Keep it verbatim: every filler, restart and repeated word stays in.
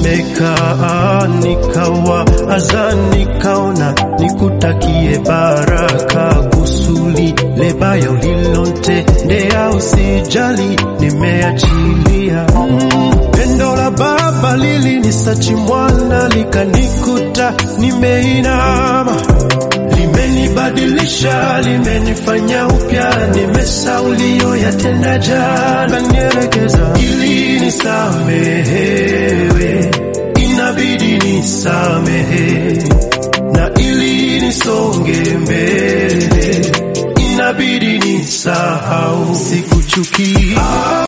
nimekaa nikawa azani nikaona nikutakie baraka kusuli lebaya ulilonte ndea usijali nimeachilia. Pendo la baba lili nisachi mwana likanikuta nimeinama, limenibadilisha limenifanya upya, nimesaulio yatenda jana nierekeza ili nisamehewe, inabidi nisamehe, na ili nisonge mbele inabidi nisahau, sikuchukia.